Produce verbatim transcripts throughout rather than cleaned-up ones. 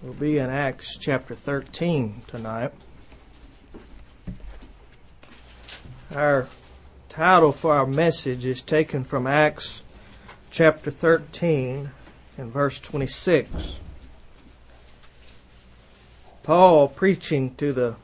We'll be in Acts chapter thirteen tonight. Our title for our message is taken from Acts chapter thirteen and verse twenty-six. Paul, preaching to the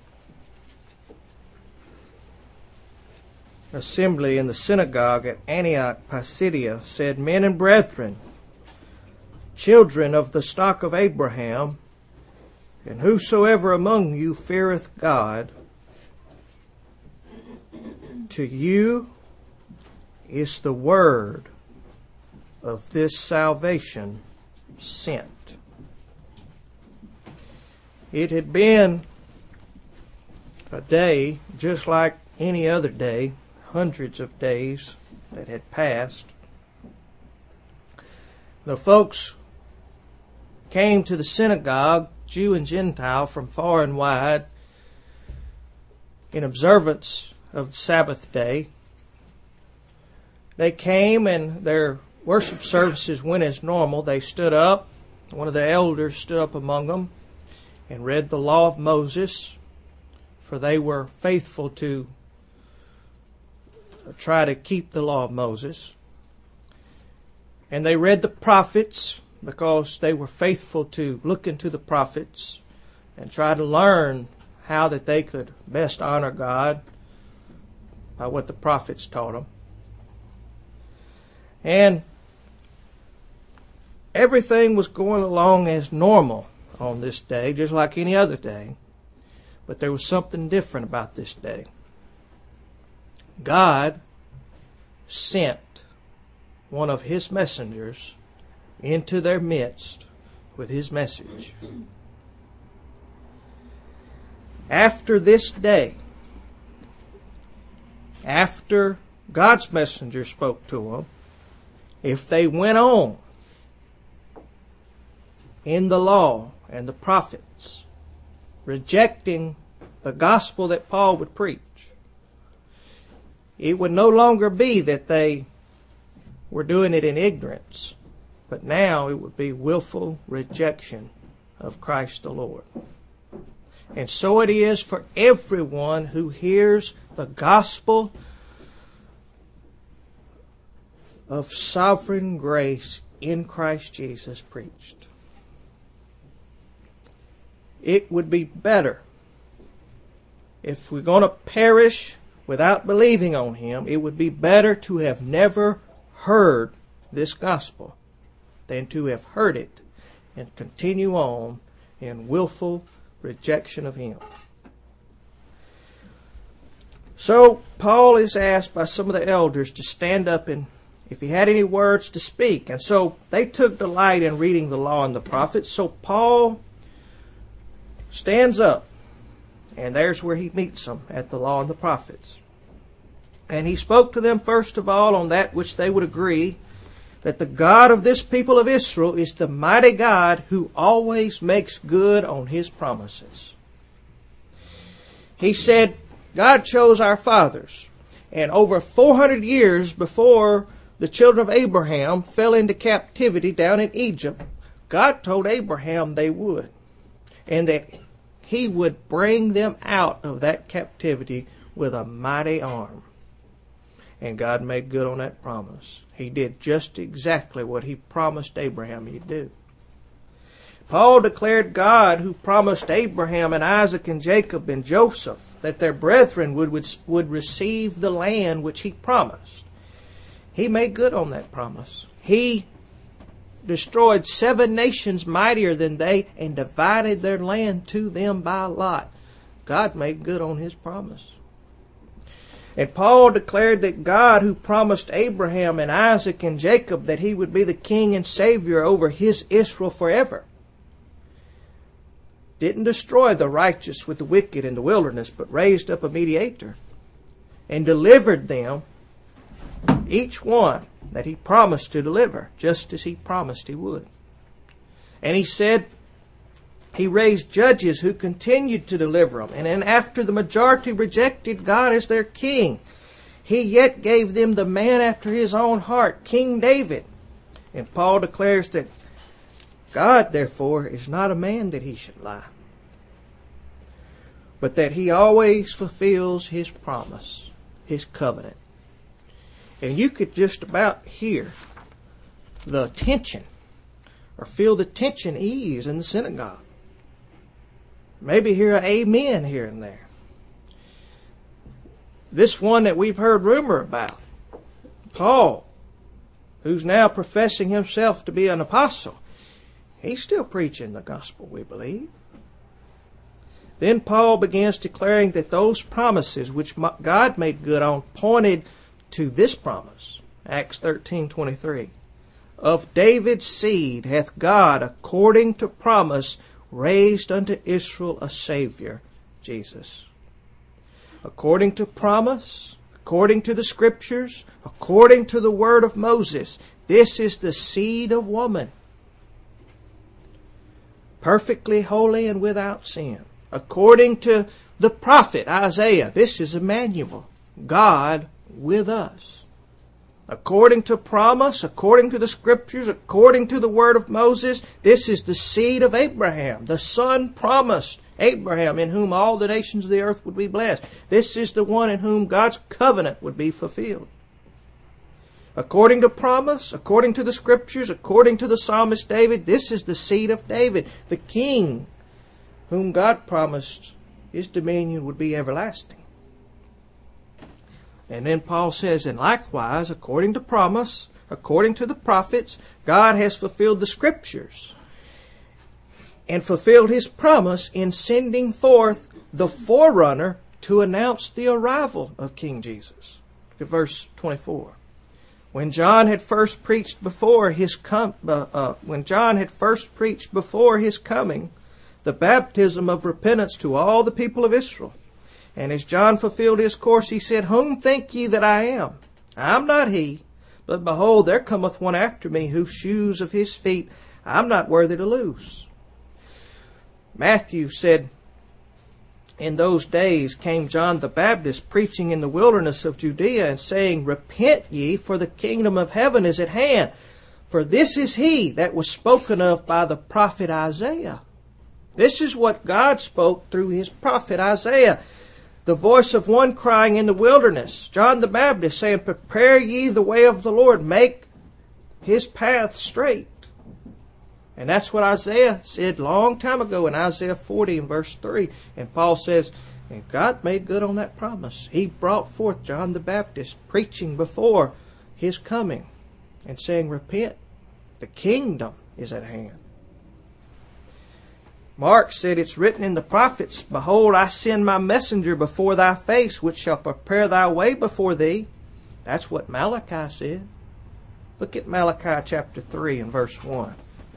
assembly in the synagogue at Antioch, Pisidia, said, "Men and brethren, children of the stock of Abraham, and whosoever among you feareth God, to you is the word of this salvation sent." It had been a day just like any other day, hundreds of days that had passed. The folks came to the synagogue, Jew and Gentile, from far and wide, in observance of the Sabbath day. They came and their worship services went as normal. They stood up. One of the elders stood up among them and read the law of Moses, for they were faithful to try to keep the law of Moses. And they read the prophets, because they were faithful to look into the prophets and try to learn how that they could best honor God by what the prophets taught them. And everything was going along as normal on this day, just like any other day. But there was something different about this day. God sent one of His messengers into their midst with His message. After this day, after God's messenger spoke to them, if they went on in the law and the prophets, rejecting the gospel that Paul would preach, it would no longer be that they were doing it in ignorance, but now it would be willful rejection of Christ the Lord. And so it is for everyone who hears the gospel of sovereign grace in Christ Jesus preached. It would be better if we're going to perish without believing on Him. It would be better to have never heard this gospel than to have heard it and continue on in willful rejection of Him. So Paul is asked by some of the elders to stand up and if he had any words to speak. And so they took delight in reading the law and the prophets. So Paul stands up, and there's where he meets them, at the law and the prophets. And he spoke to them first of all on that which they would agree, that the God of this people of Israel is the mighty God who always makes good on His promises. He said, God chose our fathers, and over four hundred years before the children of Abraham fell into captivity down in Egypt, God told Abraham they would, and that He would bring them out of that captivity with a mighty arm. And God made good on that promise. He did just exactly what He promised Abraham He'd do. Paul declared God, who promised Abraham and Isaac and Jacob and Joseph that their brethren would, would, would receive the land which He promised. He made good on that promise. He destroyed seven nations mightier than they and divided their land to them by lot. God made good on His promise. And Paul declared that God, who promised Abraham and Isaac and Jacob that He would be the king and savior over His Israel forever, didn't destroy the righteous with the wicked in the wilderness, but raised up a mediator and delivered them, each one that He promised to deliver, just as He promised He would. And He said He raised judges who continued to deliver them. And then after the majority rejected God as their king, He yet gave them the man after His own heart, King David. And Paul declares that God, therefore, is not a man that he should lie, but that he always fulfills his promise, his covenant. And you could just about hear the tension, or feel the tension ease in the synagogue. Maybe hear an amen here and there. This one that we've heard rumor about, Paul, who's now professing himself to be an apostle, he's still preaching the gospel, we believe. Then Paul begins declaring that those promises which God made good on pointed to this promise. Acts thirteen twenty-three. Of David's seed hath God, according to promise, raised unto Israel a Savior, Jesus. According to promise, according to the Scriptures, according to the word of Moses, this is the seed of woman, perfectly holy and without sin. According to the prophet Isaiah, this is Emmanuel, God with us. According to promise, according to the Scriptures, according to the word of Moses, this is the seed of Abraham, the son promised Abraham, in whom all the nations of the earth would be blessed. This is the one in whom God's covenant would be fulfilled. According to promise, according to the Scriptures, according to the psalmist David, this is the seed of David, the king, whom God promised his dominion would be everlasting. And then Paul says, and likewise, according to promise, according to the prophets, God has fulfilled the Scriptures and fulfilled his promise in sending forth the forerunner to announce the arrival of King Jesus. Look at verse twenty-four. When John had first preached before his com- uh, uh, when John had first preached before his coming, the baptism of repentance to all the people of Israel. And as John fulfilled his course, he said, Whom think ye that I am? I am not he, but behold, there cometh one after me, whose shoes of his feet I am not worthy to loose. Matthew said, In those days came John the Baptist, preaching in the wilderness of Judea, and saying, Repent ye, for the kingdom of heaven is at hand. For this is he that was spoken of by the prophet Isaiah. This is what God spoke through his prophet Isaiah. The voice of one crying in the wilderness, John the Baptist, saying, Prepare ye the way of the Lord, make his path straight. And that's what Isaiah said long time ago in Isaiah forty and verse three. And Paul says, and God made good on that promise. He brought forth John the Baptist, preaching before his coming and saying, Repent, the kingdom is at hand. Mark said, It's written in the prophets, Behold, I send my messenger before thy face, which shall prepare thy way before thee. That's what Malachi said. Look at Malachi chapter three and verse one.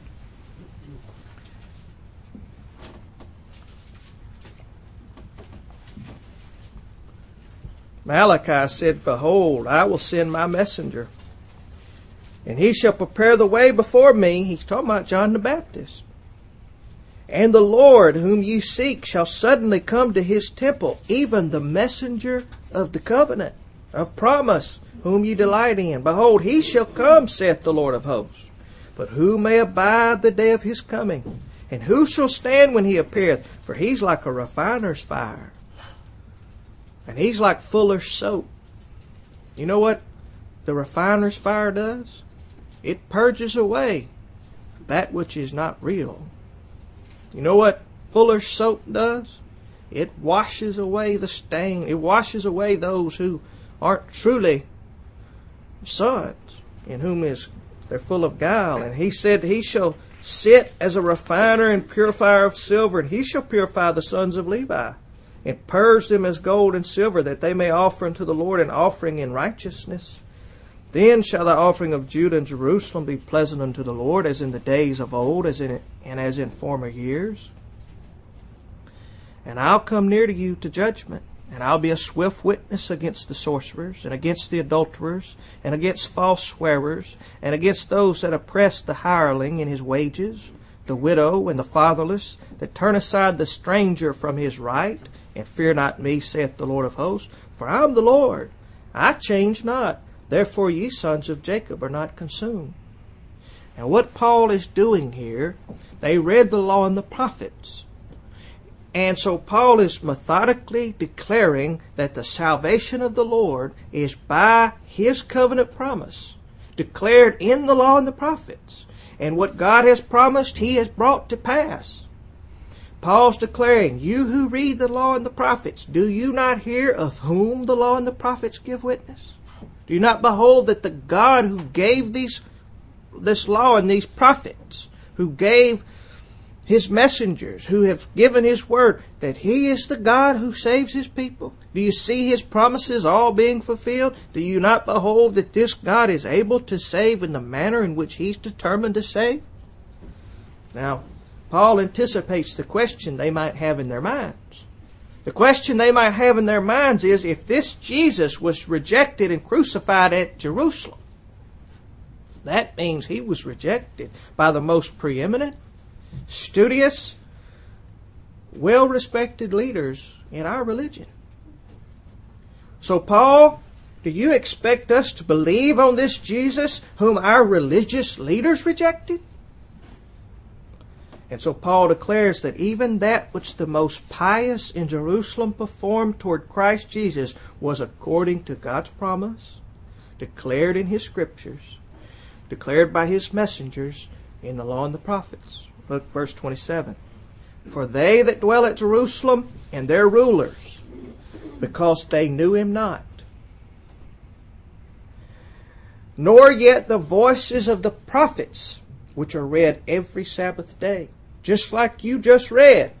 Malachi said, Behold, I will send my messenger, and he shall prepare the way before me. He's talking about John the Baptist. And the Lord whom ye seek shall suddenly come to his temple, even the messenger of the covenant, of promise, whom ye delight in. Behold, he shall come, saith the Lord of hosts. But who may abide the day of his coming? And who shall stand when he appeareth? For he's like a refiner's fire, and he's like fuller's soap. You know what the refiner's fire does? It purges away that which is not real. You know what fuller's soap does? It washes away the stain. It washes away those who aren't truly sons, in whom is they're full of guile. And he said he shall sit as a refiner and purifier of silver, and he shall purify the sons of Levi, and purge them as gold and silver, that they may offer unto the Lord an offering in righteousness. Then shall the offering of Judah and Jerusalem be pleasant unto the Lord, as in the days of old, as in and as in former years. And I'll come near to you to judgment, and I'll be a swift witness against the sorcerers, and against the adulterers, and against false swearers, and against those that oppress the hireling in his wages, the widow and the fatherless, that turn aside the stranger from his right, and fear not me, saith the Lord of hosts. For I am the Lord, I change not. Therefore ye sons of Jacob are not consumed. And what Paul is doing here, they read the law and the prophets. And so Paul is methodically declaring that the salvation of the Lord is by His covenant promise, declared in the law and the prophets. And what God has promised, He has brought to pass. Paul's declaring, you who read the law and the prophets, do you not hear of whom the law and the prophets give witness? Do you not behold that the God who gave these, this law and these prophets, who gave His messengers, who have given His word, that He is the God who saves His people? Do you see His promises all being fulfilled? Do you not behold that this God is able to save in the manner in which He's determined to save? Now, Paul anticipates the question they might have in their minds. The question they might have in their minds is, if this Jesus was rejected and crucified at Jerusalem, that means He was rejected by the most preeminent, studious, well-respected leaders in our religion. So, Paul, do you expect us to believe on this Jesus whom our religious leaders rejected? And so Paul declares that even that which the most pious in Jerusalem performed toward Christ Jesus was according to God's promise, declared in His Scriptures, declared by His messengers in the law and the prophets. Look, verse twenty-seven. For they that dwell at Jerusalem and their rulers, because they knew Him not, nor yet the voices of the prophets, which are read every Sabbath day, just like you just read.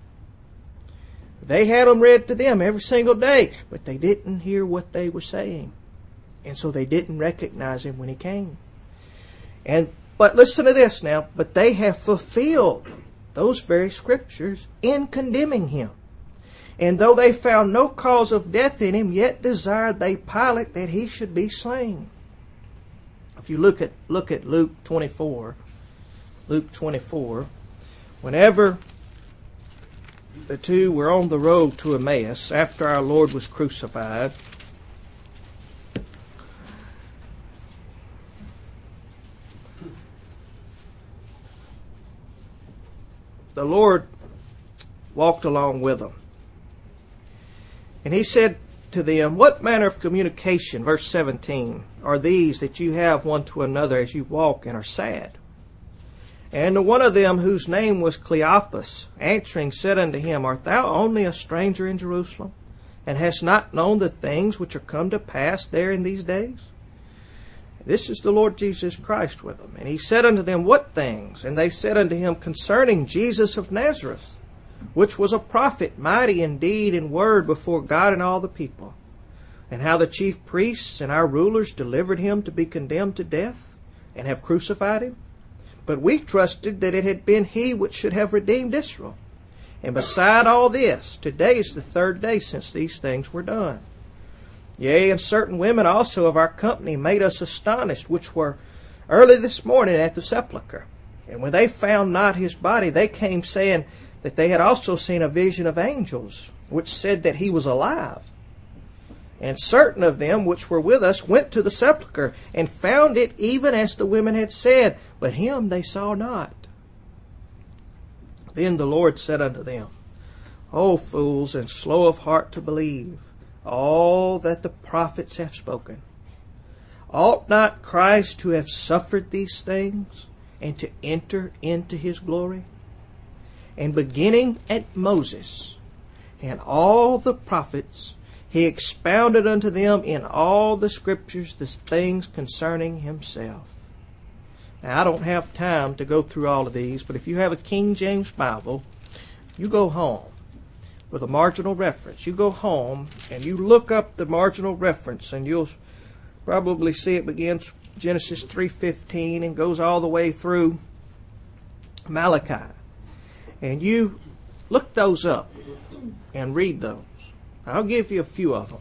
They had them read to them every single day, but they didn't hear what they were saying. And so they didn't recognize Him when He came. And But listen to this now. But they have fulfilled those very Scriptures in condemning Him. And though they found no cause of death in Him, yet desired they Pilate that He should be slain. If you look at look at Luke twenty-four, Luke twenty-four, whenever the two were on the road to Emmaus after our Lord was crucified, the Lord walked along with them. And He said to them, what manner of communication, verse seventeen, are these that you have one to another as you walk and are sad? And to one of them, whose name was Cleopas, answering said unto him, art thou only a stranger in Jerusalem, and hast not known the things which are come to pass there in these days? This is the Lord Jesus Christ with them. And He said unto them, what things? And they said unto Him, concerning Jesus of Nazareth, which was a prophet, mighty in deed and word before God and all the people, and how the chief priests and our rulers delivered Him to be condemned to death, and have crucified Him. But we trusted that it had been He which should have redeemed Israel. And beside all this, today is the third day since these things were done. Yea, and certain women also of our company made us astonished, which were early this morning at the sepulchre. And when they found not His body, they came saying that they had also seen a vision of angels, which said that He was alive. And certain of them which were with us went to the sepulchre, and found it even as the women had said, but Him they saw not. Then the Lord said unto them, O fools, and slow of heart to believe all that the prophets have spoken. Ought not Christ to have suffered these things, and to enter into His glory? And beginning at Moses and all the prophets, He expounded unto them in all the Scriptures the things concerning Himself. Now, I don't have time to go through all of these, but if you have a King James Bible, you go home with a marginal reference. You go home and you look up the marginal reference, and you'll probably see it begins Genesis three fifteen and goes all the way through Malachi. And you look those up and read those. I'll give you a few of them.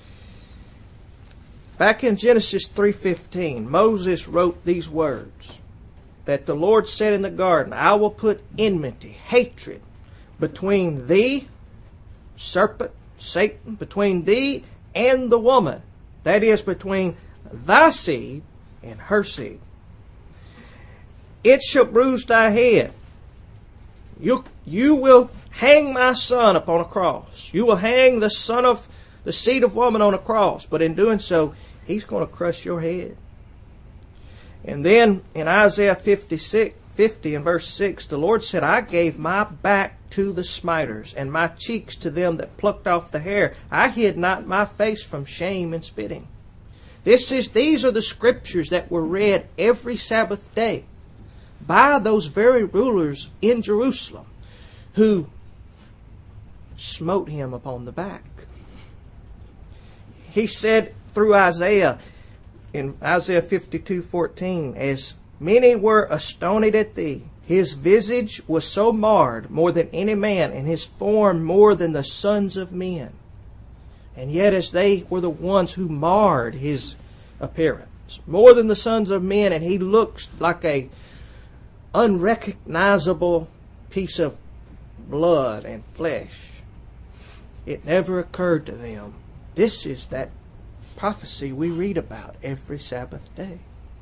Back in Genesis three fifteen, Moses wrote these words, that the Lord said in the garden, I will put enmity, hatred, between thee, serpent, Satan, between thee and the woman. That is, between thy seed and her seed. it shall bruise thy head. You, you will hang my son upon a cross. You will hang the son of the seed of woman on a cross. But in doing so, he's going to crush your head. And then in Isaiah fifty-six, fifty and verse six, the Lord said, I gave my back to the smiters, and my cheeks to them that plucked off the hair. I hid not my face from shame and spitting. This is, these are the scriptures that were read every Sabbath day by those very rulers in Jerusalem who smote him upon the back. He said through Isaiah, in Isaiah fifty-two fourteen, as many were astonished at thee, his visage was so marred more than any man, and his form more than the sons of men. And yet as they were the ones who marred his appearance, more than the sons of men, and he looks like a unrecognizable piece of blood and flesh. It never occurred to them. This is that prophecy we read about every Sabbath day.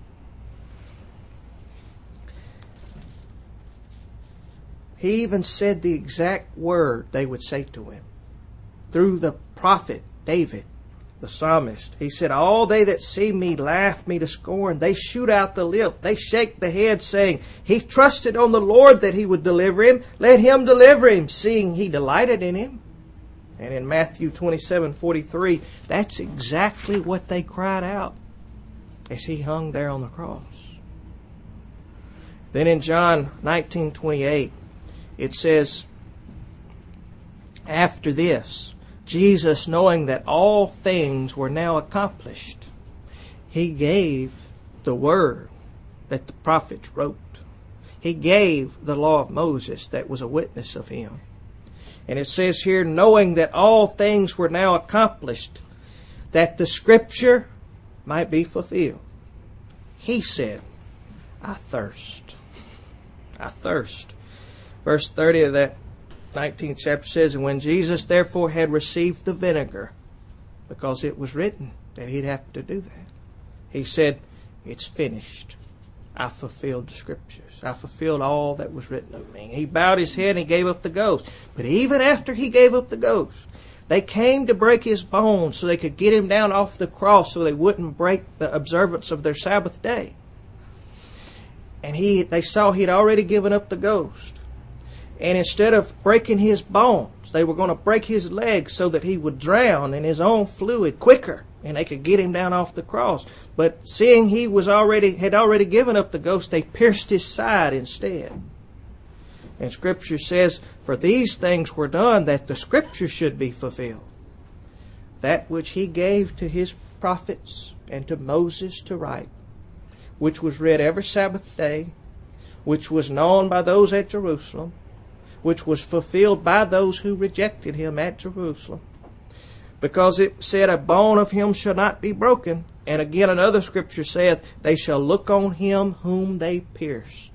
He even said the exact word they would say to him through the prophet David, the psalmist. He said, all they that see me laugh me to scorn. They shoot out the lip. They shake the head, saying, he trusted on the Lord that he would deliver him. Let him deliver him, seeing he delighted in him. And in Matthew twenty-seven forty-three, that's exactly what they cried out as he hung there on the cross. Then in John nineteen twenty-eight, it says, after this, Jesus, knowing that all things were now accomplished, he gave the word that the prophets wrote. He gave the law of Moses that was a witness of him. And it says here, knowing that all things were now accomplished, that the scripture might be fulfilled. He said, I thirst. I thirst. Verse thirty of that nineteenth chapter says, and when Jesus therefore had received the vinegar, because it was written that he'd have to do that, he said, it's finished. I fulfilled the scriptures. I fulfilled all that was written of me. He bowed his head and he gave up the ghost. But even after he gave up the ghost, they came to break his bones so they could get him down off the cross so they wouldn't break the observance of their Sabbath day. And he, they saw he'd already given up the ghost. And instead of breaking his bones, they were going to break his legs so that he would drown in his own fluid quicker, and they could get him down off the cross. But seeing he was already had already given up the ghost, they pierced his side instead. And Scripture says, for these things were done that the Scripture should be fulfilled. That which he gave to his prophets and to Moses to write, which was read every Sabbath day, which was known by those at Jerusalem, which was fulfilled by those who rejected him at Jerusalem. Because it said, a bone of him shall not be broken. And again another scripture saith, they shall look on him whom they pierced.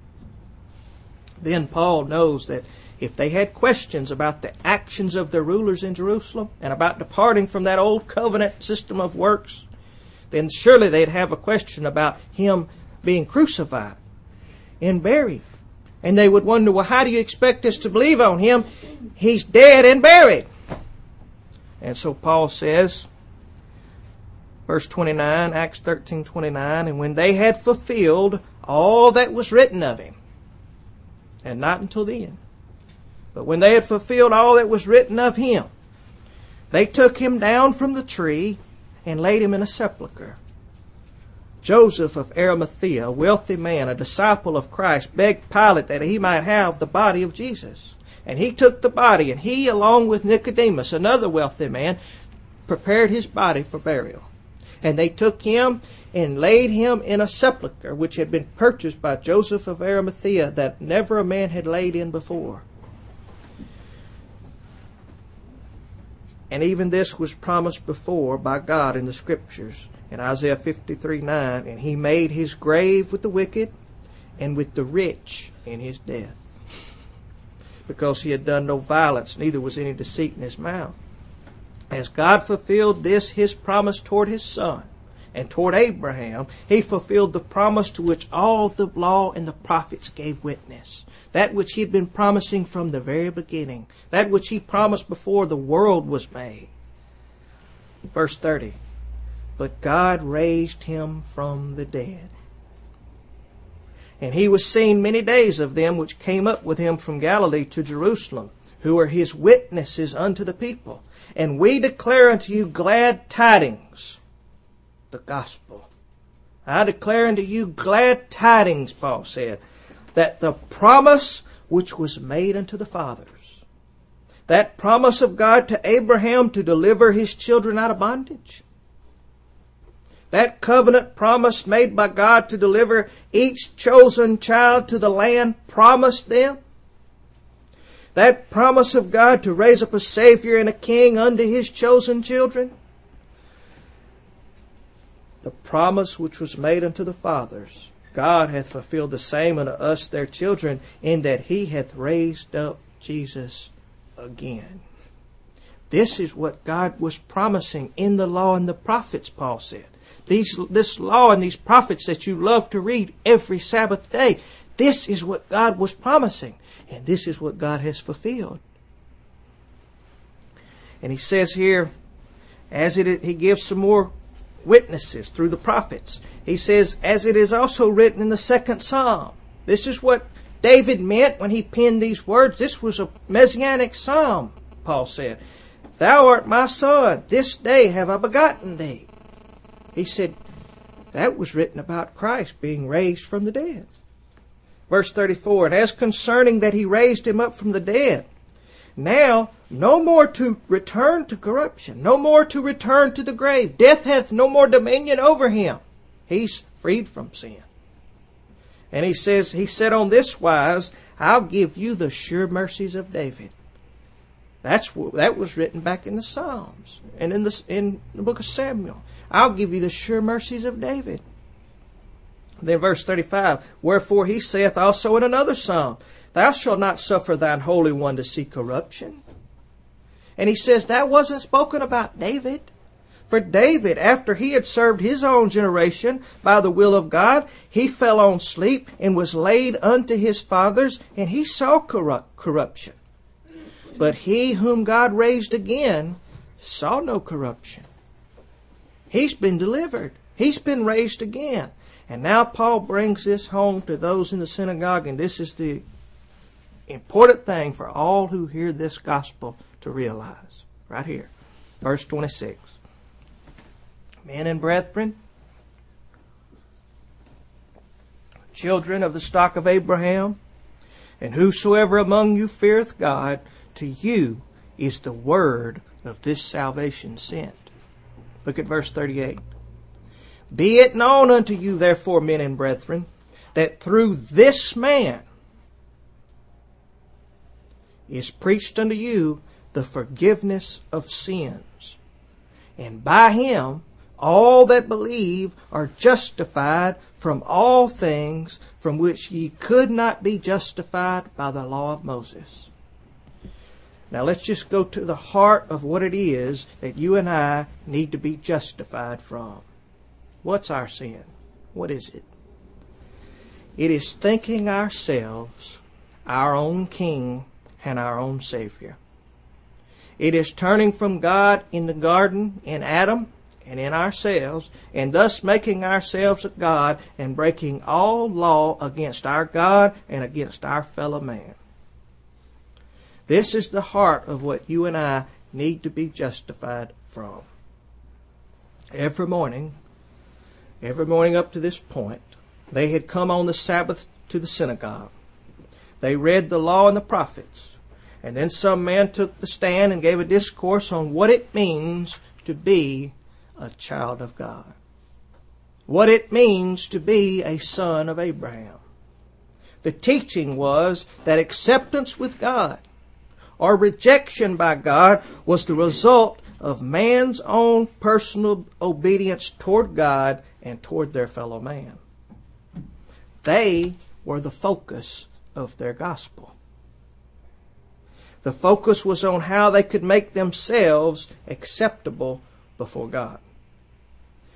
Then Paul knows that if they had questions about the actions of their rulers in Jerusalem and about departing from that old covenant system of works, then surely they'd have a question about him being crucified and buried. And they would wonder, well, how do you expect us to believe on him? He's dead and buried. And so Paul says, verse twenty-nine, Acts thirteen twenty-nine, and when they had fulfilled all that was written of him, and not until then, but when they had fulfilled all that was written of him, they took him down from the tree and laid him in a sepulchre. Joseph of Arimathea, a wealthy man, a disciple of Christ, begged Pilate that he might have the body of Jesus. And he took the body, and he, along with Nicodemus, another wealthy man, prepared his body for burial. And they took him and laid him in a sepulchre which had been purchased by Joseph of Arimathea, that never a man had laid in before. And even this was promised before by God in the Scriptures. In Isaiah fifty-three nine, and he made his grave with the wicked and with the rich in his death, because he had done no violence, neither was any deceit in his mouth. As God fulfilled this his promise toward his Son, and toward Abraham, he fulfilled the promise to which all the law and the prophets gave witness. That which he had been promising from the very beginning. That which he promised before the world was made. Verse thirty. But God raised him from the dead. And he was seen many days of them which came up with him from Galilee to Jerusalem, who are his witnesses unto the people. And we declare unto you glad tidings, the gospel. I declare unto you glad tidings, Paul said, that the promise which was made unto the fathers, that promise of God to Abraham to deliver his children out of bondage, that covenant promise made by God to deliver each chosen child to the land promised them, that promise of God to raise up a Savior and a King unto his chosen children, the promise which was made unto the fathers, God hath fulfilled the same unto us their children, in that he hath raised up Jesus again. This is what God was promising in the law and the prophets, Paul said. These, this law and these prophets that you love to read every Sabbath day, this is what God was promising. And this is what God has fulfilled. And he says here, as it, he gives some more witnesses through the prophets. He says, as it is also written in the second psalm. This is what David meant when he penned these words. This was a messianic psalm, Paul said. Thou art my son, this day have I begotten thee. He said, that was written about Christ being raised from the dead. Verse thirty-four, and as concerning that he raised him up from the dead, now no more to return to corruption, no more to return to the grave. Death hath no more dominion over him. He's freed from sin. And he says, he said on this wise, I'll give you the sure mercies of David. That's that was written back in the Psalms and in the in the book of Samuel. I'll give you the sure mercies of David. Then verse thirty-five, wherefore he saith also in another psalm, thou shalt not suffer thine Holy One to see corruption. And he says that wasn't spoken about David. For David, after he had served his own generation by the will of God, he fell on sleep and was laid unto his fathers, and he saw corrupt, corruption. But he whom God raised again saw no corruption. He's been delivered. He's been raised again. And now Paul brings this home to those in the synagogue, and this is the important thing for all who hear this gospel to realize. Right here. Verse twenty-six. Men and brethren, children of the stock of Abraham, and whosoever among you feareth God, to you is the word of this salvation sent. Look at verse thirty-eight. Be it known unto you, therefore, men and brethren, that through this man is preached unto you the forgiveness of sins. And by him all that believe are justified from all things from which ye could not be justified by the law of Moses. Now let's just go to the heart of what it is that you and I need to be justified from. What's our sin? What is it? It is thinking ourselves our own King and our own Savior. It is turning from God in the garden, in Adam, and in ourselves, and thus making ourselves a God and breaking all law against our God and against our fellow man. This is the heart of what you and I need to be justified from. Every morning, every morning up to this point, they had come on the Sabbath to the synagogue. They read the law and the prophets. And then some man took the stand and gave a discourse on what it means to be a child of God. What it means to be a son of Abraham. The teaching was that acceptance with God or rejection by God was the result of man's own personal obedience toward God and toward their fellow man. They were the focus of their gospel. The focus was on how they could make themselves acceptable before God.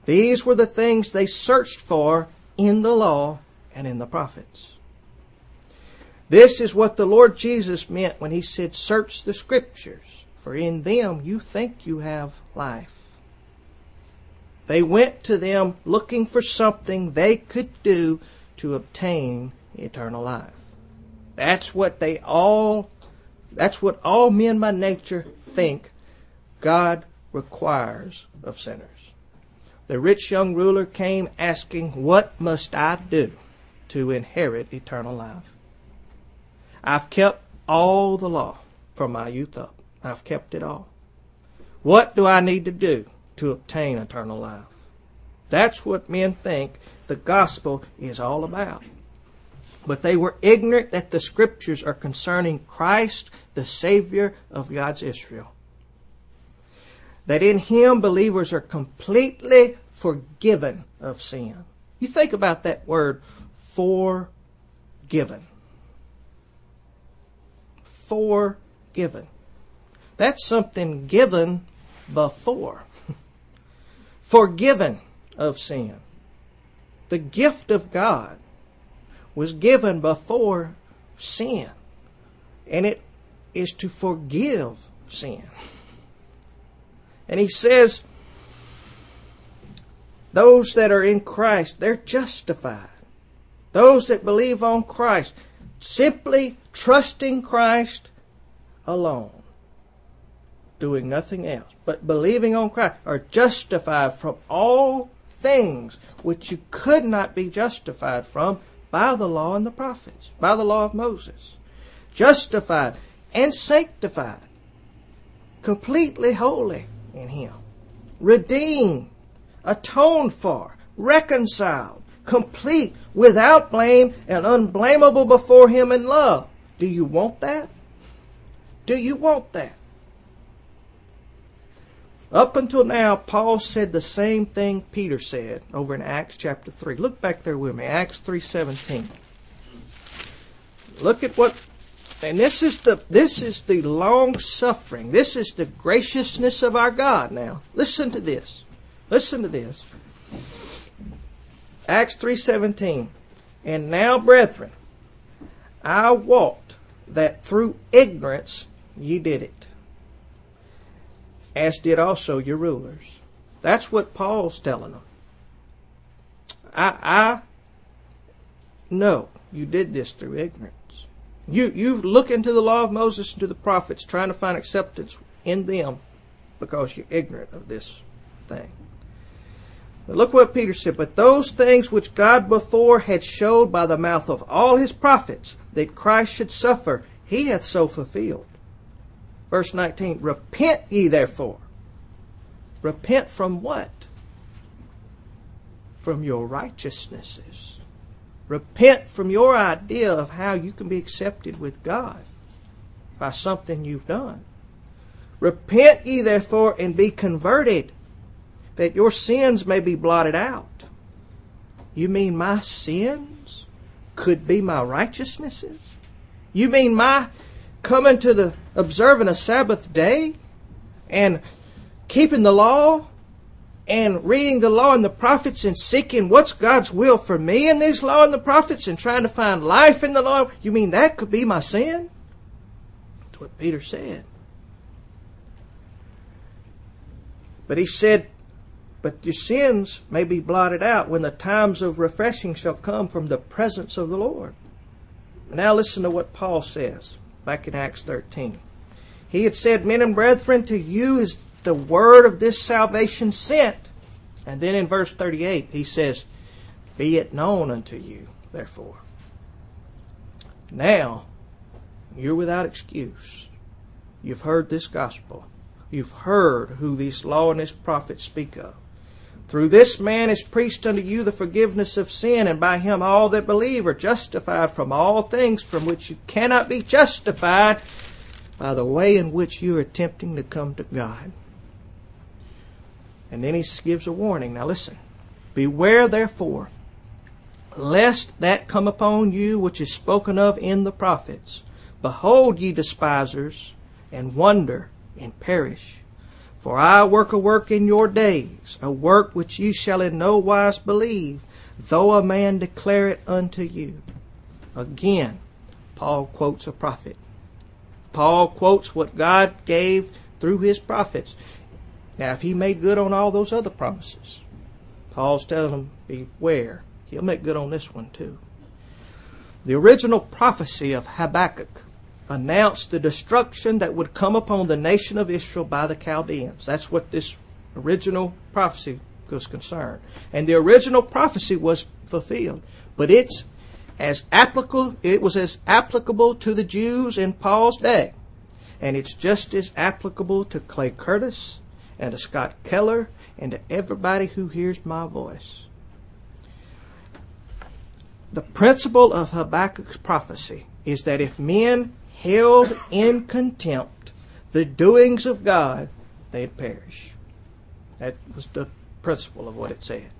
These were the things they searched for in the law and in the prophets. This is what the Lord Jesus meant when he said, search the Scriptures, for in them you think you have life. They went to them looking for something they could do to obtain eternal life. That's what they all, that's what all men by nature think God requires of sinners. The rich young ruler came asking, what must I do to inherit eternal life? I've kept all the law from my youth up. I've kept it all. What do I need to do to obtain eternal life? That's what men think the gospel is all about. But they were ignorant that the Scriptures are concerning Christ, the Savior of God's Israel. That in Him believers are completely forgiven of sin. You think about that word, forgiven. Forgiven. That's something given before. Forgiven of sin. The gift of God was given before sin. And it is to forgive sin. And he says, those that are in Christ, they're justified. Those that believe on Christ, simply trusting Christ alone, doing nothing else, but believing on Christ, are justified from all things which you could not be justified from by the law and the prophets, by the law of Moses. Justified and sanctified, completely holy in Him, redeemed, atoned for, reconciled, complete, without blame, and unblameable before Him in love. Do you want that? Do you want that? Up until now, Paul said the same thing Peter said over in Acts chapter three. Look back there with me, Acts three seventeen. Look at what, and this is the this is the long suffering. This is the graciousness of our God. Now, listen to this. Listen to this. Acts three seventeen. And now, brethren, I wot that through ignorance ye did it, as did also your rulers. That's what Paul's telling them. I, I know you did this through ignorance. You, you look into the law of Moses and to the prophets, trying to find acceptance in them because you're ignorant of this thing. But look what Peter said. But those things which God before had showed by the mouth of all His prophets, that Christ should suffer, He hath so fulfilled. Verse nineteen, repent ye therefore. Repent from what? From your righteousnesses. Repent from your idea of how you can be accepted with God by something you've done. Repent ye therefore and be converted, that your sins may be blotted out. You mean my sins could be my righteousnesses? You mean my coming to the observing a Sabbath day and keeping the law and reading the law and the prophets and seeking what's God's will for me in this law and the prophets and trying to find life in the law? You mean that could be my sin? That's what Peter said. But he said, but your sins may be blotted out when the times of refreshing shall come from the presence of the Lord. Now listen to what Paul says back in Acts thirteen. He had said, men and brethren, to you is the word of this salvation sent. And then in verse thirty-eight he says, be it known unto you, therefore. Now you're without excuse. You've heard this gospel. You've heard who this law and this prophet speak of. Through this man is preached unto you the forgiveness of sin, and by him all that believe are justified from all things from which you cannot be justified by the way in which you are attempting to come to God. And then he gives a warning. Now listen. Beware therefore, lest that come upon you which is spoken of in the prophets. Behold, ye despisers, and wonder, and perish. For I work a work in your days, a work which ye shall in no wise believe, though a man declare it unto you. Again, Paul quotes a prophet. Paul quotes what God gave through his prophets. Now, if he made good on all those other promises, Paul's telling them, beware. He'll make good on this one too. The original prophecy of Habakkuk announced the destruction that would come upon the nation of Israel by the Chaldeans. That's what this original prophecy was concerned. And the original prophecy was fulfilled. But it's as applicable, it was as applicable to the Jews in Paul's day. And it's just as applicable to Clay Curtis and to Scott Keller and to everybody who hears my voice. The principle of Habakkuk's prophecy is that if men held in contempt the doings of God, they'd perish. That was the principle of what it said.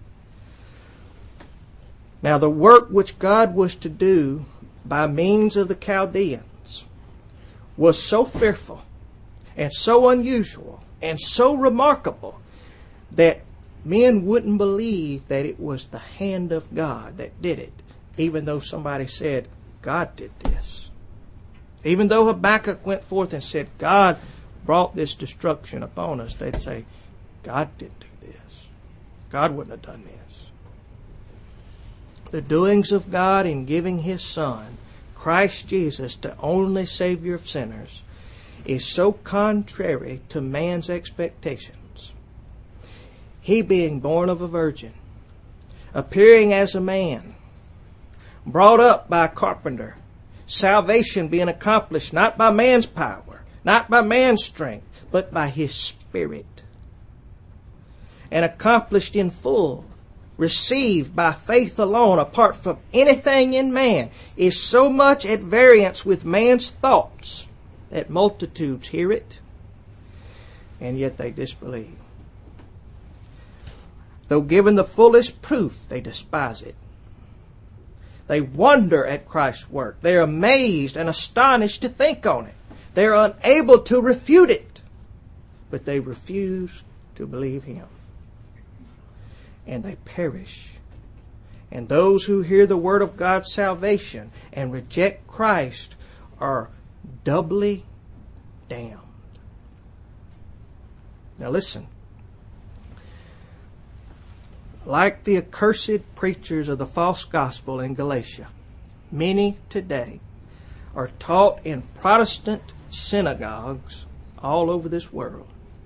Now, the work which God was to do by means of the Chaldeans was so fearful and so unusual and so remarkable that men wouldn't believe that it was the hand of God that did it, even though somebody said, God did this. Even though Habakkuk went forth and said, God brought this destruction upon us, they'd say, God didn't do this. God wouldn't have done this. The doings of God in giving His Son, Christ Jesus, the only Savior of sinners, is so contrary to man's expectations. He being born of a virgin, appearing as a man, brought up by a carpenter, salvation being accomplished not by man's power, not by man's strength, but by His Spirit, and accomplished in full, received by faith alone, apart from anything in man, is so much at variance with man's thoughts that multitudes hear it, and yet they disbelieve. Though given the fullest proof, they despise it. They wonder at Christ's work. They are amazed and astonished to think on it. They are unable to refute it, but they refuse to believe Him. And they perish. And those who hear the word of God's salvation and reject Christ are doubly damned. Now listen. Like the accursed preachers of the false gospel in Galatia, many today are taught in Protestant synagogues all over this world.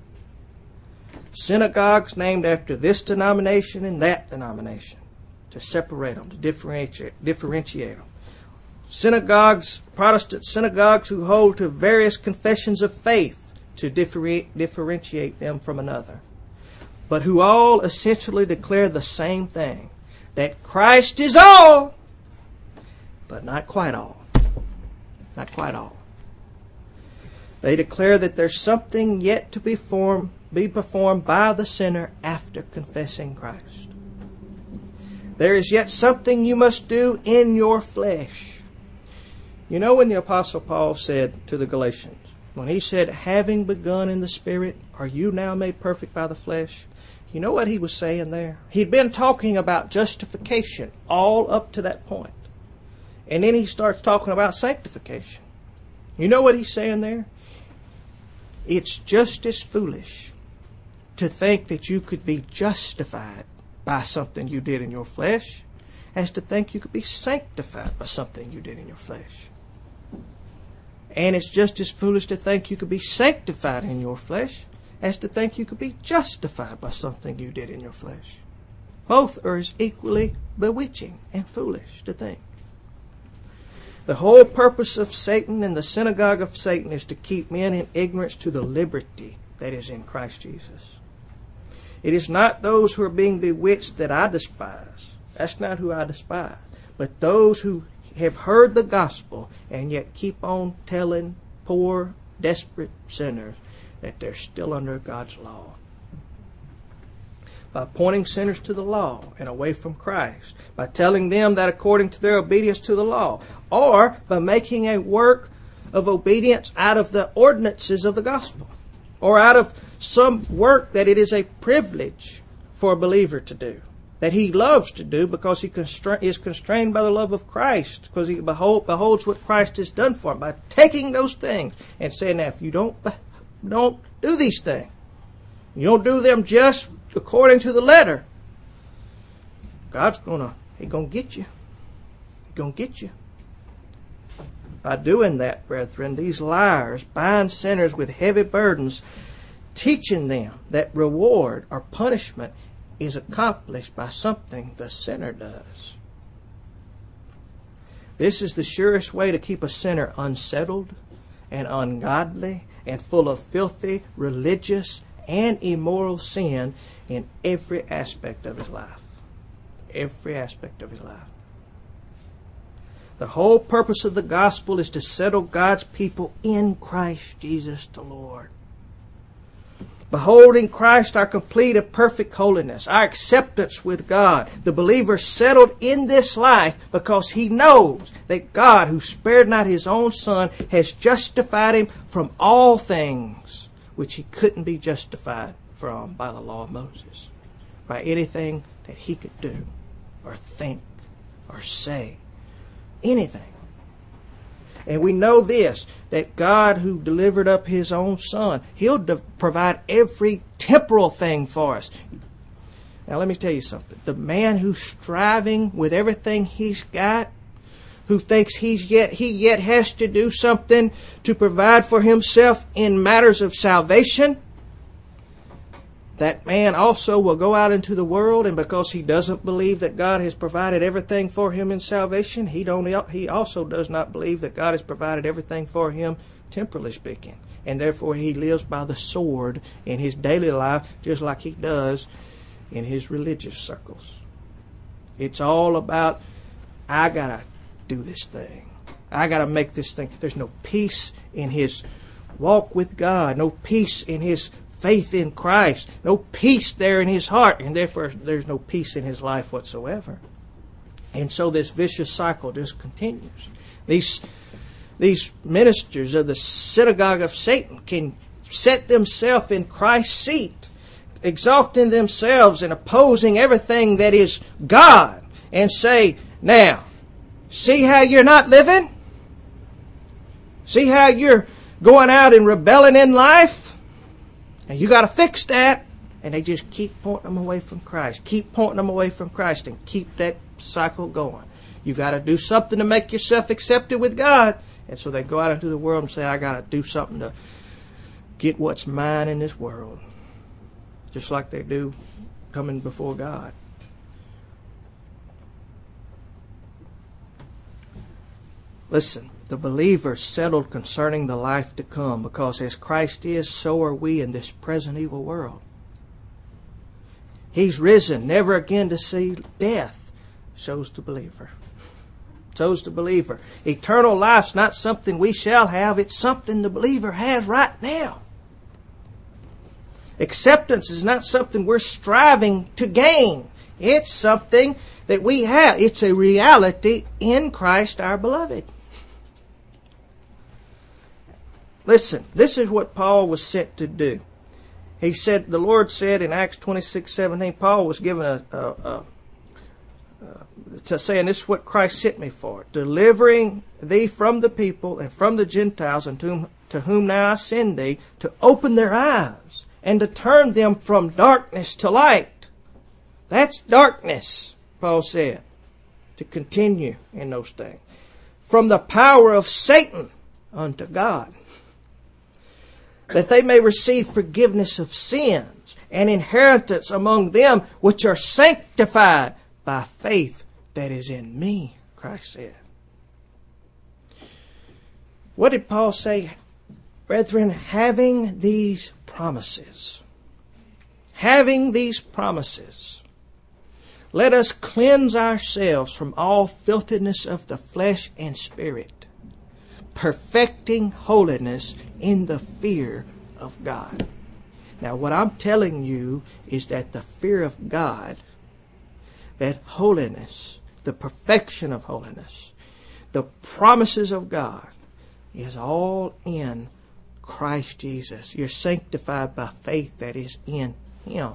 Synagogues named after this denomination and that denomination, to separate them, to differentiate, differentiate them. Synagogues, Protestant synagogues who hold to various confessions of faith to differ, differentiate them from another, but who all essentially declare the same thing, that Christ is all, but not quite all. Not quite all. They declare that there's something yet to be performed, be performed by the sinner after confessing Christ. There is yet something you must do in your flesh. You know when the Apostle Paul said to the Galatians, when he said, having begun in the Spirit, are you now made perfect by the flesh? You know what he was saying there? He'd been talking about justification all up to that point. And then he starts talking about sanctification. You know what he's saying there? It's just as foolish to think that you could be justified by something you did in your flesh as to think you could be sanctified by something you did in your flesh. And it's just as foolish to think you could be sanctified in your flesh as to think you could be justified by something you did in your flesh. Both are as equally bewitching and foolish to think. The whole purpose of Satan and the synagogue of Satan is to keep men in ignorance to the liberty that is in Christ Jesus. It is not those who are being bewitched that I despise. That's not who I despise. But those who have heard the gospel and yet keep on telling poor, desperate sinners that they're still under God's law. By pointing sinners to the law and away from Christ, by telling them that according to their obedience to the law, or by making a work of obedience out of the ordinances of the gospel. or out of some work that it is a privilege for a believer to do, that he loves to do because he constra- is constrained by the love of Christ, because he behold, beholds what Christ has done for him, by taking those things and saying, now, if you don't, don't do these things, you don't do them just according to the letter, God's gonna, He's gonna get you. He's gonna get you. By doing that, brethren, these liars bind sinners with heavy burdens, teaching them that reward or punishment is accomplished by something the sinner does. This is the surest way to keep a sinner unsettled and ungodly and full of filthy, religious, and immoral sin in every aspect of his life. Every aspect of his life. The whole purpose of the gospel is to settle God's people in Christ Jesus the Lord. Beholding Christ, our complete and perfect holiness, our acceptance with God, the believer settled in this life because he knows that God, who spared not His own Son, has justified him from all things which he couldn't be justified from by the law of Moses, by anything that he could do or think or say. Anything. And we know this, that God, who delivered up His own Son, He'll de- provide every temporal thing for us. Now let me tell you something. The man who's striving with everything he's got, who thinks he's yet he yet has to do something to provide for himself in matters of salvation, that man also will go out into the world, and because he doesn't believe that God has provided everything for him in salvation, he don't he also does not believe that God has provided everything for him temporally speaking. And therefore he lives by the sword in his daily life just like he does in his religious circles. It's all about, I gotta do this thing. I gotta make this thing. There's no peace in his walk with God, no peace in his faith in Christ, no peace there in his heart, and therefore there's no peace in his life whatsoever. And so this vicious cycle just continues. These, these ministers of the synagogue of Satan can set themselves in Christ's seat, exalting themselves and opposing everything that is God, and say, now, see how you're not living? See how you're going out and rebelling in life? And you got to fix that. And they just keep pointing them away from Christ. Keep pointing them away from Christ and keep that cycle going. You got to do something to make yourself accepted with God. And so they go out into the world and say, I got to do something to get what's mine in this world. Just like they do coming before God. Listen. The believer settled concerning the life to come, because as Christ is, so are we in this present evil world. He's risen, never again to see death, shows the believer. Shows the believer. Eternal life's not something we shall have, it's something the believer has right now. Acceptance is not something we're striving to gain. It's something that we have. It's a reality in Christ our beloved. Listen, this is what Paul was sent to do. He said, the Lord said in Acts twenty-six seventeen, Paul was given a, a, a, a to saying, this is what Christ sent me for, delivering thee from the people and from the Gentiles, and to whom, to whom now I send thee, to open their eyes and to turn them from darkness to light. That's darkness, Paul said, to continue in those things. From the power of Satan unto God, that they may receive forgiveness of sins and inheritance among them which are sanctified by faith that is in me, Christ said. What did Paul say? Brethren, having these promises, having these promises, let us cleanse ourselves from all filthiness of the flesh and spirit, perfecting holiness in the fear of God. Now, what I'm telling you is that the fear of God, that holiness, the perfection of holiness, the promises of God, is all in Christ Jesus. You're sanctified by faith that is in Him.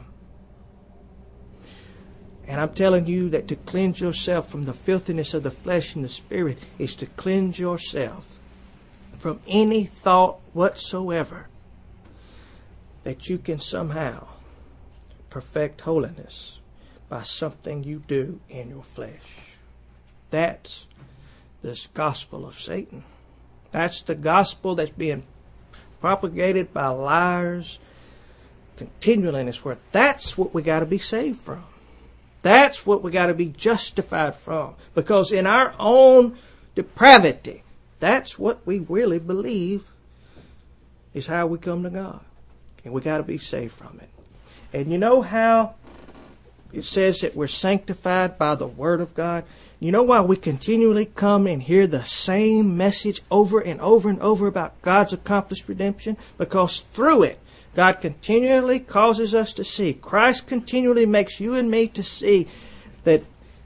And I'm telling you that to cleanse yourself from the filthiness of the flesh and the spirit is to cleanse yourself from any thought whatsoever that you can somehow perfect holiness by something you do in your flesh. That's the gospel of Satan. That's the gospel that's being propagated by liars continually in this world. That's what we got to be saved from. That's what we got to be justified from. Because in our own depravity, that's what we really believe is how we come to God. And we got to be saved from it. And you know how it says that we're sanctified by the Word of God? You know why we continually come and hear the same message over and over and over about God's accomplished redemption? Because through it, God continually causes us to see. Christ continually makes you and me to see that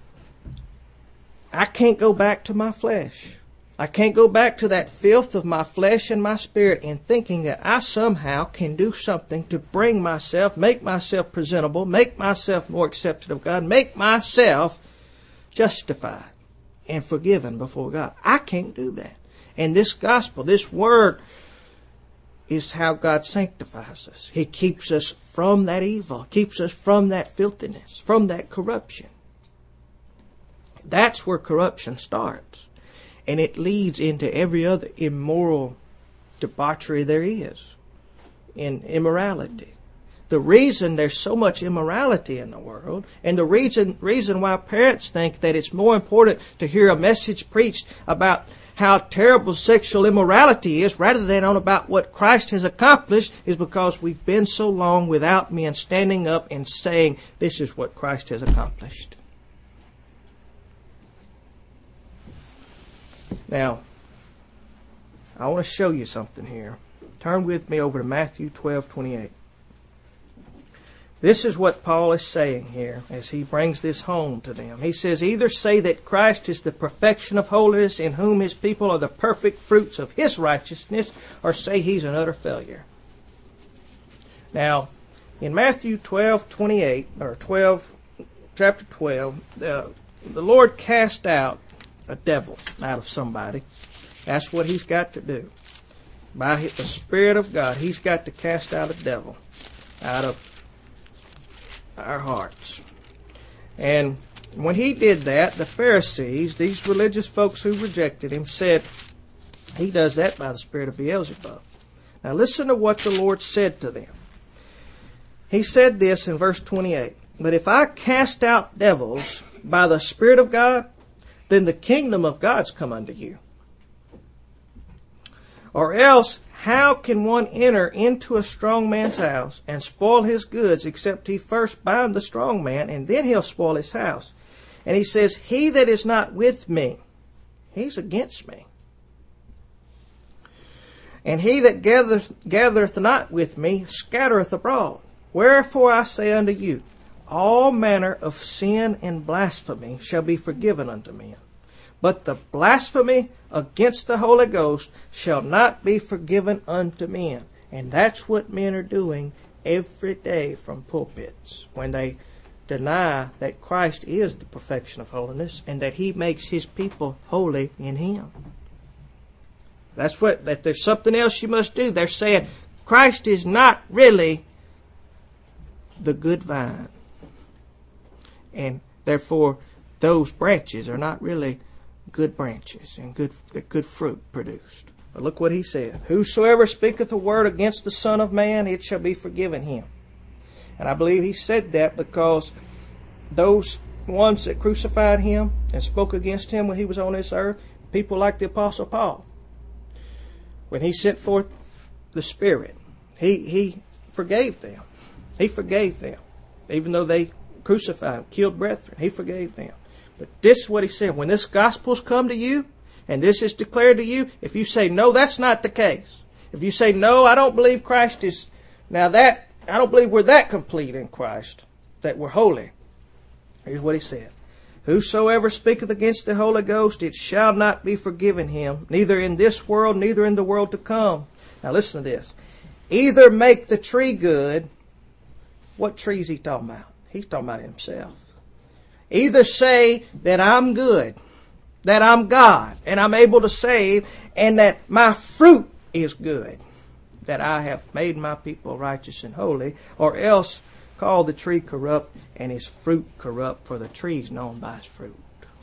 I can't go back to my flesh. I can't go back to that filth of my flesh and my spirit in thinking that I somehow can do something to bring myself, make myself presentable, make myself more accepted of God, make myself justified and forgiven before God. I can't do that. And this gospel, this word, is how God sanctifies us. He keeps us from that evil, keeps us from that filthiness, from that corruption. That's where corruption starts. And it leads into every other immoral debauchery there is in immorality. The reason there's so much immorality in the world, and the reason reason why parents think that it's more important to hear a message preached about how terrible sexual immorality is rather than on about what Christ has accomplished, is because we've been so long without men standing up and saying, this is what Christ has accomplished. Now, I want to show you something here. Turn with me over to Matthew twelve twenty-eight. This is what Paul is saying here as he brings this home to them. He says, either say that Christ is the perfection of holiness, in whom His people are the perfect fruits of His righteousness, or say He's an utter failure. Now, in Matthew twelve twenty-eight, or twelve, chapter twelve, the, the Lord cast out a devil out of somebody. That's what He's got to do. By the Spirit of God, He's got to cast out a devil out of our hearts. And when He did that, the Pharisees, these religious folks who rejected Him, said He does that by the spirit of Beelzebub. Now listen to what the Lord said to them. He said this in verse twenty-eight, but if I cast out devils by the Spirit of God, then the kingdom of God's come unto you. Or else, how can one enter into a strong man's house and spoil his goods, except he first bind the strong man, and then he'll spoil his house? And he says, he that is not with me, he's against me. And he that gathereth, gathereth not with me scattereth abroad. Wherefore I say unto you, all manner of sin and blasphemy shall be forgiven unto men. But the blasphemy against the Holy Ghost shall not be forgiven unto men. And that's what men are doing every day from pulpits, when they deny that Christ is the perfection of holiness and that He makes His people holy in Him. That's what, that there's something else you must do. They're saying Christ is not really the good vine. And therefore, those branches are not really good branches and good good fruit produced. But look what He said. Whosoever speaketh a word against the Son of Man, it shall be forgiven him. And I believe He said that because those ones that crucified Him and spoke against Him when He was on this earth, people like the Apostle Paul, when he sent forth the Spirit, he, he forgave them. He forgave them. Even though they crucified Him, killed brethren, He forgave them. But this is what He said. When this gospel's come to you, and this is declared to you, if you say, no, that's not the case. If you say, no, I don't believe Christ is, now that, I don't believe we're that complete in Christ, that we're holy. Here's what He said. Whosoever speaketh against the Holy Ghost, it shall not be forgiven him, neither in this world, neither in the world to come. Now listen to this. Either make the tree good. What tree is he talking about? He's talking about himself. Either say that I'm good, that I'm God, and I'm able to save, and that my fruit is good, that I have made my people righteous and holy, or else call the tree corrupt and his fruit corrupt, for the tree is known by his fruit.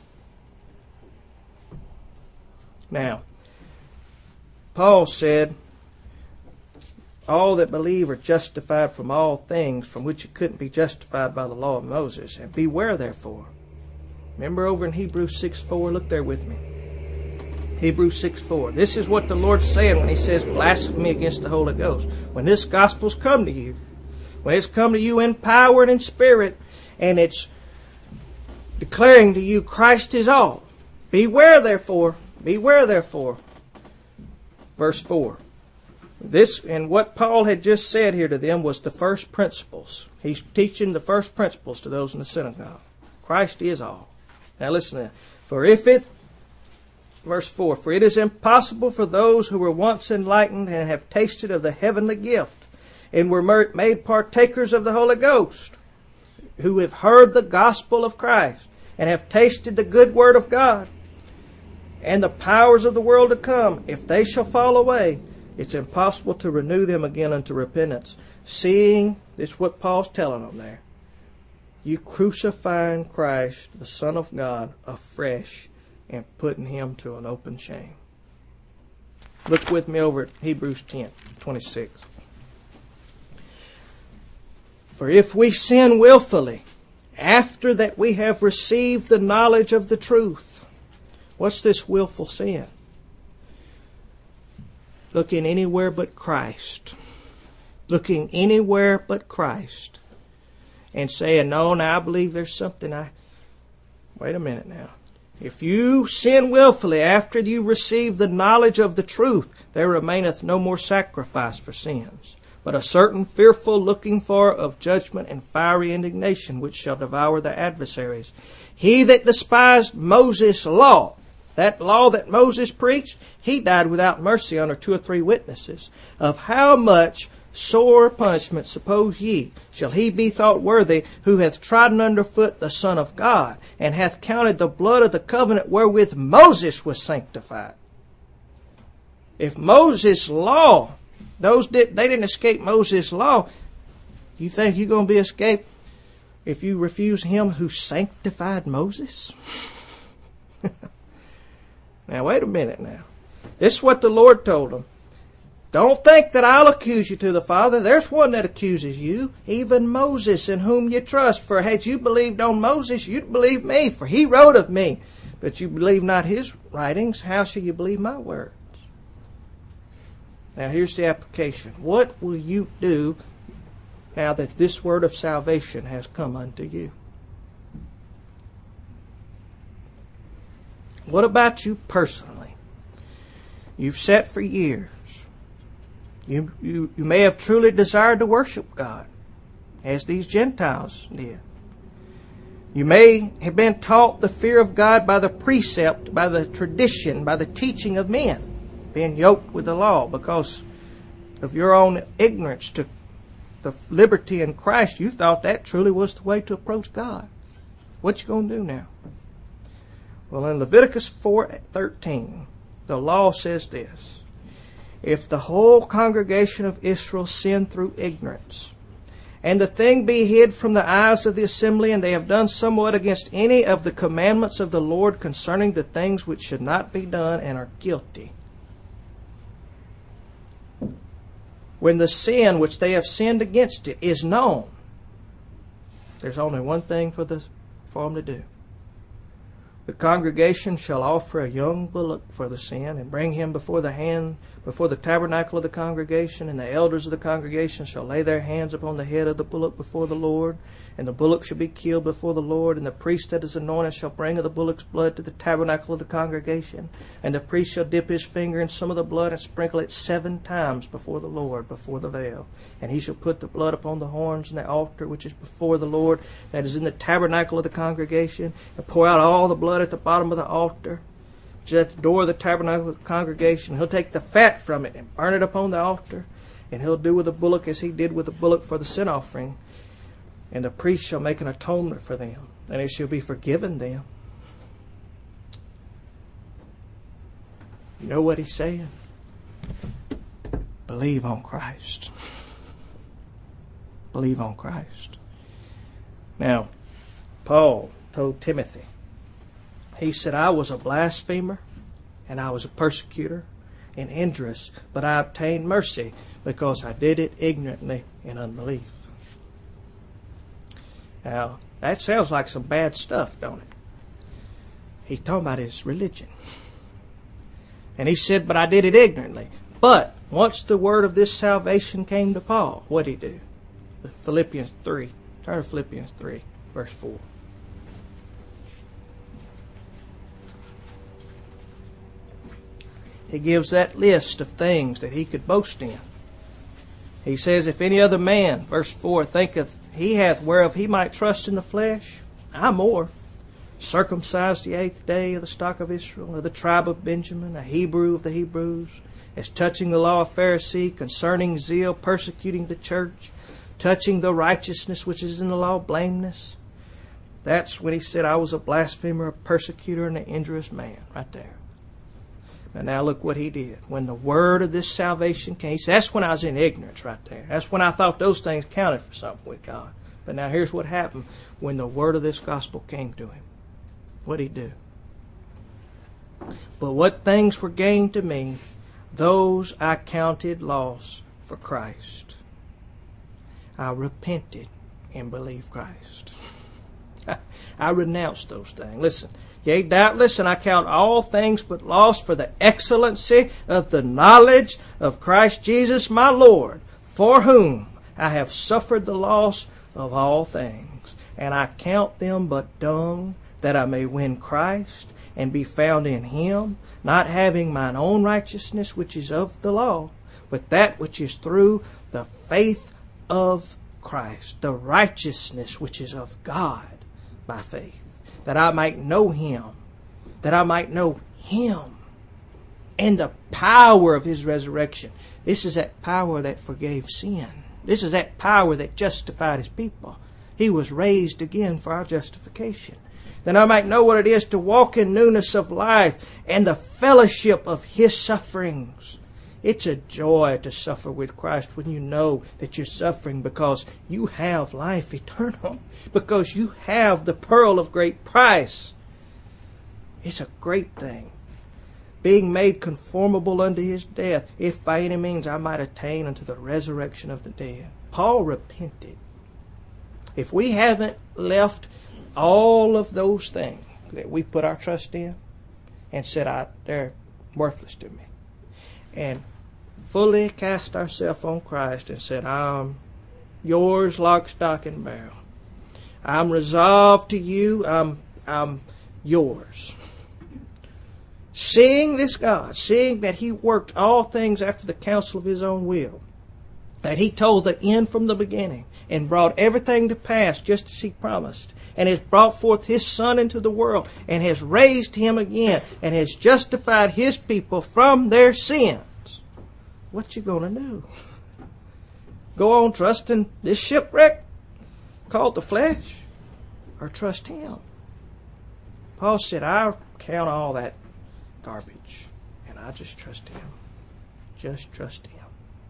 Now, Paul said, all that believe are justified from all things from which you couldn't be justified by the law of Moses. And beware therefore. Remember over in Hebrews six four, look there with me. Hebrews six four. This is what the Lord's saying when he says blasphemy against the Holy Ghost. When this gospel's come to you, when it's come to you in power and in spirit, and it's declaring to you Christ is all. Beware therefore, beware therefore. Verse four. This, and what Paul had just said here to them was the first principles. He's teaching the first principles to those in the synagogue. Christ is all. Now listen to that. For if it, verse four, for it is impossible for those who were once enlightened and have tasted of the heavenly gift and were made partakers of the Holy Ghost, who have heard the gospel of Christ and have tasted the good word of God and the powers of the world to come, if they shall fall away, it's impossible to renew them again unto repentance. Seeing, this is what Paul's telling them there, you crucifying Christ, the Son of God, afresh and putting him to an open shame. Look with me over at Hebrews ten twenty-six. For if we sin willfully, after that we have received the knowledge of the truth. What's this willful sin? Looking anywhere but Christ. Looking anywhere but Christ. And saying, no, now I believe there's something I... Wait a minute now. If you sin willfully after you receive the knowledge of the truth, there remaineth no more sacrifice for sins, but a certain fearful looking for of judgment and fiery indignation, which shall devour the adversaries. He that despised Moses' law, that law that Moses preached, he died without mercy under two or three witnesses. Of how much sore punishment, suppose ye, shall he be thought worthy, who hath trodden under foot the Son of God, and hath counted the blood of the covenant wherewith Moses was sanctified? If Moses' law, those did, they didn't escape Moses' law, you think you're going to be escaped if you refuse him who sanctified Moses? Now, wait a minute now. This is what the Lord told them. Don't think that I'll accuse you to the Father. There's one that accuses you, even Moses, in whom you trust. For had you believed on Moses, you'd believe me, for he wrote of me. But you believe not his writings. How shall you believe my words? Now, here's the application. What will you do now that this word of salvation has come unto you? What about you personally? You've sat for years. You, you, you may have truly desired to worship God, as these Gentiles did. You may have been taught the fear of God by the precept, by the tradition, by the teaching of men, being yoked with the law because of your own ignorance to the liberty in Christ. You thought that truly was the way to approach God. What you going to do now? Well, in Leviticus four thirteen, the law says this. If the whole congregation of Israel sin through ignorance, and the thing be hid from the eyes of the assembly, and they have done somewhat against any of the commandments of the Lord concerning the things which should not be done, and are guilty. When the sin which they have sinned against it is known, there's only one thing for, the, for them to do. The congregation shall offer a young bullock for the sin, and bring him before the hand, before the tabernacle of the congregation, and the elders of the congregation shall lay their hands upon the head of the bullock before the Lord, and the bullock shall be killed before the Lord, and the priest that is anointed shall bring of the bullock's blood to the tabernacle of the congregation, and the priest shall dip his finger in some of the blood and sprinkle it seven times before the Lord, before the veil. And he shall put the blood upon the horns and the altar which is before the Lord, that is in the tabernacle of the congregation, and pour out all the blood at the bottom of the altar, at the door of the tabernacle of the congregation. He'll take the fat from it and burn it upon the altar. And he'll do with the bullock as he did with the bullock for the sin offering. And the priest shall make an atonement for them, and it shall be forgiven them. You know what he's saying? Believe on Christ. Believe on Christ. Now, Paul told Timothy, he said, I was a blasphemer, and I was a persecutor, and injurious, but I obtained mercy because I did it ignorantly in unbelief. Now, that sounds like some bad stuff, don't it? He's talking about his religion. And he said, but I did it ignorantly. But once the word of this salvation came to Paul, what did he do? Philippians three. Turn to Philippians three, verse four. He gives that list of things that he could boast in. He says, if any other man, verse four, thinketh he hath whereof he might trust in the flesh, I more. Circumcised the eighth day of the stock of Israel, of the tribe of Benjamin, a Hebrew of the Hebrews, as touching the law of Pharisee, concerning zeal, persecuting the church, touching the righteousness which is in the law, blameless. That's when he said, I was a blasphemer, a persecutor, and an injurious man, right there. And now look what he did. When the word of this salvation came, he said, that's when I was in ignorance right there. That's when I thought those things counted for something with God. But now here's what happened when the word of this gospel came to him. What did he do? But what things were gained to me, those I counted loss for Christ. I repented and believed Christ. I renounced those things. Listen. Yea, doubtless, and I count all things but loss for the excellency of the knowledge of Christ Jesus my Lord, for whom I have suffered the loss of all things. And I count them but dung, that I may win Christ, and be found in Him, not having mine own righteousness which is of the law, but that which is through the faith of Christ, the righteousness which is of God by faith. That I might know Him, that I might know Him and the power of His resurrection. This is that power that forgave sin. This is that power that justified His people. He was raised again for our justification. That I might know what it is to walk in newness of life and the fellowship of His sufferings. It's a joy to suffer with Christ when you know that you're suffering because you have life eternal. Because you have the pearl of great price. It's a great thing. Being made conformable unto His death, if by any means I might attain unto the resurrection of the dead. Paul repented. If we haven't left all of those things that we put our trust in and said, I, they're worthless to me, and fully cast ourselves on Christ and said, I'm yours, lock, stock, and barrel. I'm resolved to you. I'm, I'm yours. Seeing this God, seeing that He worked all things after the counsel of His own will, that He told the end from the beginning and brought everything to pass just as He promised, and has brought forth His Son into the world and has raised Him again and has justified His people from their sins. What you gonna do? Go on trusting this shipwreck called the flesh, or trust Him? Paul said, I count all that garbage and I just trust Him. Just trust Him.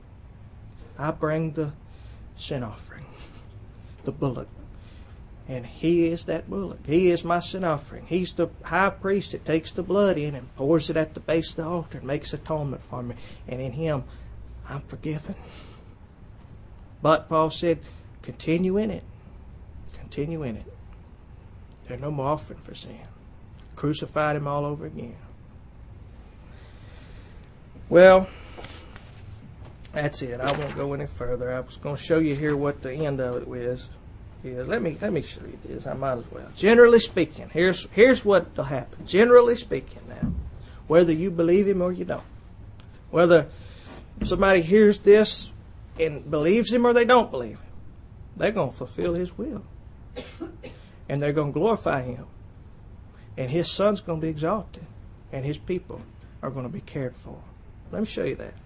I bring the sin offering, the bullock, and He is that bullock. He is my sin offering. He's the high priest that takes the blood in and pours it at the base of the altar and makes atonement for me. And in Him, I'm forgiven. But Paul said, continue in it. Continue in it. There's no more offering for sin. Crucified Him all over again. Well, that's it. I won't go any further. I was going to show you here what the end of it is. is. Let me let me show you this. I might as well. Generally speaking, here's here's what will happen. Generally speaking now, whether you believe Him or you don't, whether somebody hears this and believes Him or they don't believe Him, they're going to fulfill His will. And they're going to glorify Him. And His Son's going to be exalted. and His people are going to be cared for. Let me show you that.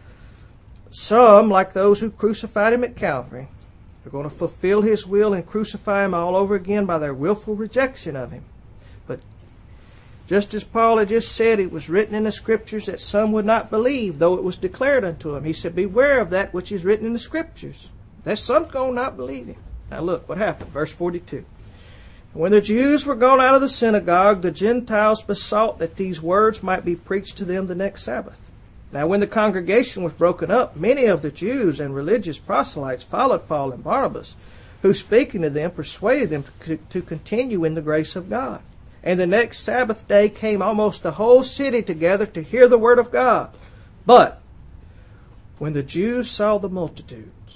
Some, like those who crucified Him at Calvary, are going to fulfill His will and crucify Him all over again by their willful rejection of Him. But just as Paul had just said, it was written in the Scriptures that some would not believe, though it was declared unto them. He said, beware of that which is written in the Scriptures. That some going to not believe Him. Now look what happened. Verse forty-two. When the Jews were gone out of the synagogue, the Gentiles besought that these words might be preached to them the next Sabbath. Now when the congregation was broken up, many of the Jews and religious proselytes followed Paul and Barnabas, who speaking to them persuaded them to, to continue in the grace of God. And the next Sabbath day came almost the whole city together to hear the word of God. But when the Jews saw the multitudes,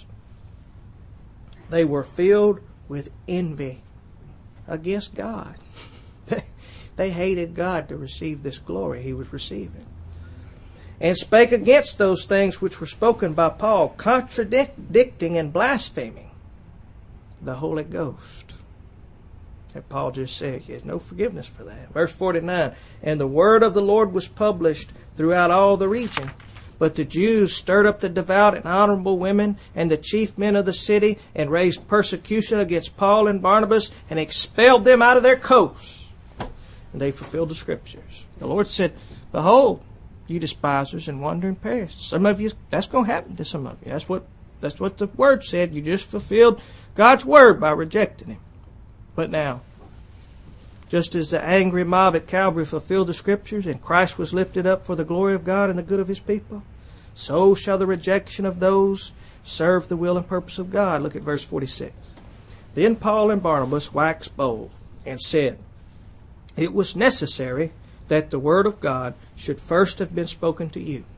they were filled with envy against God. They, they hated God to receive this glory He was receiving. And spake against those things which were spoken by Paul, contradicting and blaspheming the Holy Ghost. And Paul just said, there's no forgiveness for that. Verse forty-nine, and the word of the Lord was published throughout all the region. But the Jews stirred up the devout and honorable women and the chief men of the city and raised persecution against Paul and Barnabas and expelled them out of their coasts. And they fulfilled the Scriptures. The Lord said, behold, you despisers and wandering perish. Some of you, that's going to happen to some of you. That's what, that's what the Word said. You just fulfilled God's Word by rejecting Him. But now, just as the angry mob at Calvary fulfilled the Scriptures and Christ was lifted up for the glory of God and the good of His people, so shall the rejection of those serve the will and purpose of God. Look at verse forty-six. Then Paul and Barnabas waxed bold and said, it was necessary that the word of God should first have been spoken to you,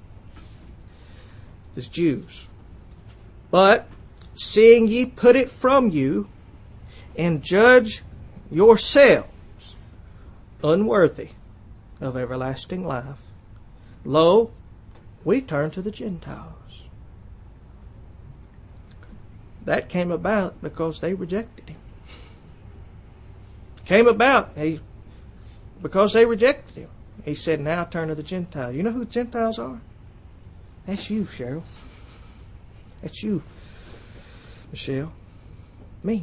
the Jews. But seeing ye put it from you, and judge yourselves unworthy of everlasting life, lo, we turn to the Gentiles. That came about because they rejected Him. Came about he, because they rejected Him. He said, now turn to the Gentiles. You know who the Gentiles are? That's you, Cheryl. That's you, Michelle. Me.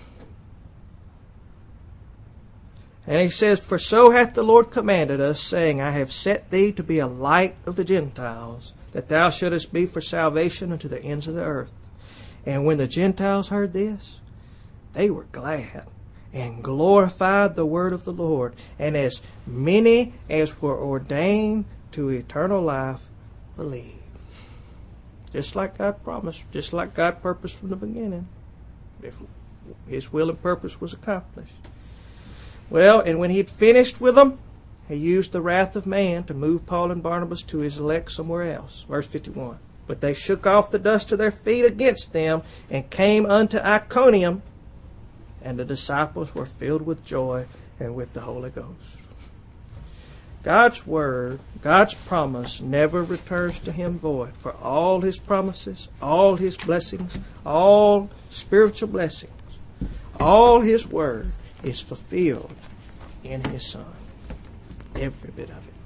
And he says, for so hath the Lord commanded us, saying, I have set thee to be a light of the Gentiles, that thou shouldest be for salvation unto the ends of the earth. And when the Gentiles heard this, they were glad, and glorified the word of the Lord. And as many as were ordained to eternal life believed. Just like God promised, just like God purposed from the beginning, if His will and purpose was accomplished. Well, and when he had finished with them, he used the wrath of man to move Paul and Barnabas to his elect somewhere else. Verse fifty-one. But they shook off the dust of their feet against them and came unto Iconium, and the disciples were filled with joy and with the Holy Ghost. God's word, God's promise never returns to Him void. For all His promises, all His blessings, all spiritual blessings, all His word is fulfilled in His Son. Every bit of it.